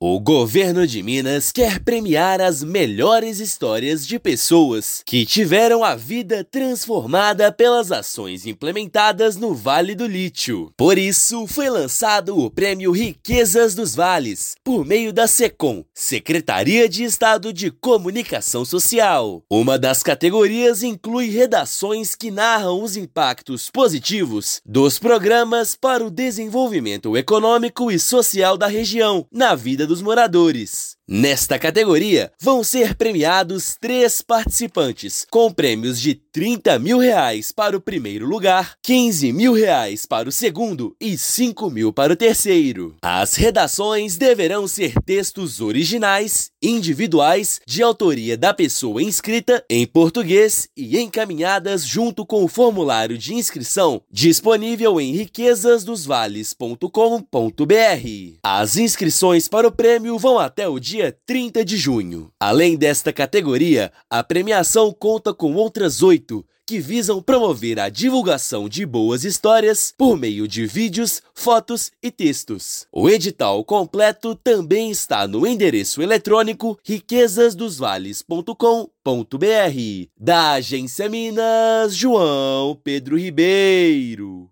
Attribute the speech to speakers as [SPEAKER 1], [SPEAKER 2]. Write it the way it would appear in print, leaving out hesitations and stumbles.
[SPEAKER 1] O governo de Minas quer premiar as melhores histórias de pessoas que tiveram a vida transformada pelas ações implementadas no Vale do Lítio. Por isso, foi lançado o Prêmio Riquezas dos Vales, por meio da SECOM, Secretaria de Estado de Comunicação Social. Uma das categorias inclui redações que narram os impactos positivos dos programas para o desenvolvimento econômico e social da região, na vida dos moradores. Nesta categoria, vão ser premiados 3 participantes, com prêmios de R$30 mil para o primeiro lugar, R$15 mil para o segundo e R$5 mil para o terceiro. As redações deverão ser textos originais, individuais, de autoria da pessoa inscrita, em português e encaminhadas junto com o formulário de inscrição, disponível em riquezasdosvales.com.br. As inscrições para o prêmio vão até o dia 30 de junho. Além desta categoria, a premiação conta com outras 8, que visam promover a divulgação de boas histórias por meio de vídeos, fotos e textos. O edital completo também está no endereço eletrônico riquezasdosvales.com.br. Da Agência Minas, João Pedro Ribeiro.